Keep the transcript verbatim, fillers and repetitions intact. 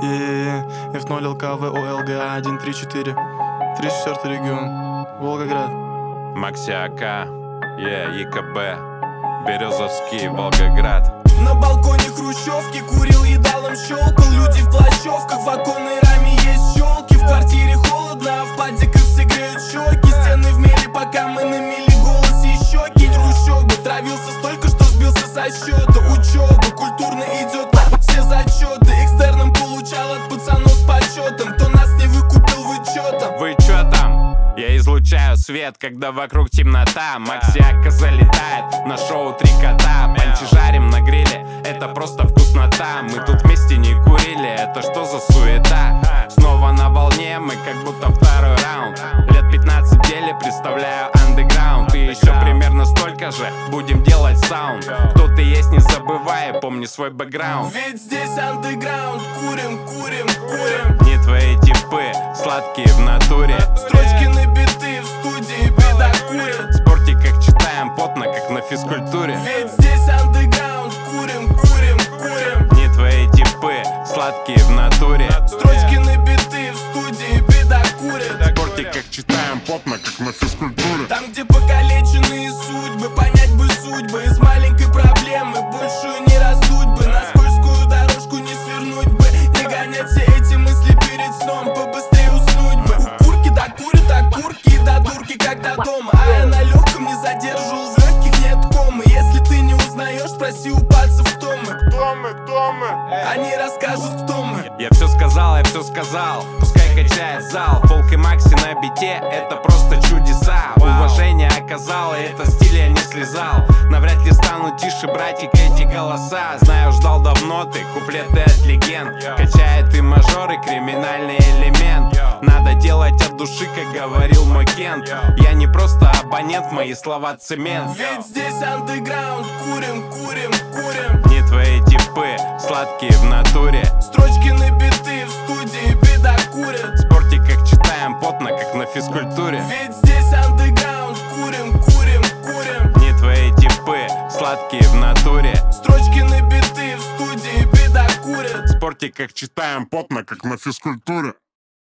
И эф ноль эл ка вэ о эл гэ а один три четыре. тридцать четвёртый регион, Волгоград. Макси АК, е, ЕКБ, Березовский, Волгоград. На балконе хрущевки курил, едалом щелкал. Люди в плащевках, в оконной раме есть щелки. В квартире холодно, а в падиках все греют щеки. Стены в мели, пока мы на мели, голос и щеки. Трущобы, травился столько, что сбился со счета. Учеба, культурно идет все зачеты. Экстерном получал от пацанов с почетом. Кто нас не выкупил вычетом. Вы чё там? Я излучаю свет, когда вокруг темнота. Макси АК залетает на шоу «Три кота». Панчи жарим на гриле, это просто вкуснота. Мы тут вместе не курили, это что за суета? Снова на волне, мы как будто второй раунд. Лет пятнадцать в деле, представляю андеграунд. И еще примерно столько же будем делать саунд. Кто ты есть, не забывай, помни свой бэкграунд. Ведь здесь андеграунд, курим, курим, курим. Не твои типы, сладкие в натуре. Строчки на биты в студии, беда курит. В спортиках читаем потно, как на физкультуре. Ведь здесь андеграунд, курим, курим, курим. Не твои типы, сладкие в натуре. Строчки на биты в студии, беда курит. В спортиках читаем потно, как на физкультуре. Там, где покалеченные судьбы, понять бы судьбы. Из маленькой проблемы большую не раздуть бы. На скользкую дорожку не свернуть бы. Не гонять все эти мысли перед сном, побыстрее уснуть бы. У курки докурят, а курки до дурки, как до дома. А я на легком не задерживал, в легких нет комы. Если ты не узнаешь, спроси у пацев, кто мы. Кто мы, кто мы? Они расскажут, кто мы. Я все сказал, я все сказал. Пускай качает зал. Фолк и Макси на бите, это просто чудеса. Уважение оказало, это стиль я не слезал. Навряд ли стану тише, братик, эти голоса. Знаю, ждал давно ты, куплеты от легенд. Качает и мажоры, криминальный элемент. Надо делать от души, как говорил мой Кент. Я не просто абонент, мои слова цемент. Ведь здесь андеграунд, курим, курим, курим. Не твои типы, сладкие в натуре. Строчки на биты в студии, беда курит. В спортиках читаем потно, как на физкультуре. Ведь здесь андеграунд, курим, курим, курим. Не твои типы, сладкие в натуре. Строчки на биты в студии, беда курит. В спортиках читаем потно, как на физкультуре.